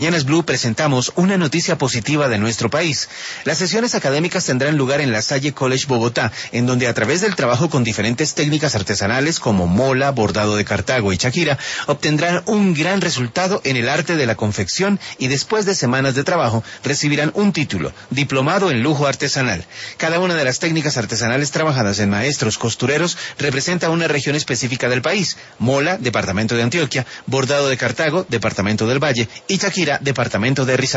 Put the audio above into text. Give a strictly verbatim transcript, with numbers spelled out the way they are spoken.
Mañanas Blue presentamos una noticia positiva de nuestro país. Las sesiones académicas tendrán lugar en La Salle College Bogotá, en donde a través del trabajo con diferentes técnicas artesanales como mola, bordado de Cartago y Shakira, obtendrán un gran resultado en el arte de la confección y después de semanas de trabajo recibirán un título, diplomado en lujo artesanal. Cada una de las técnicas artesanales trabajadas en maestros costureros representa una región específica del país. Mola, departamento de Antioquia; bordado de Cartago, departamento del Valle; y Shakira, departamento de Risaralda.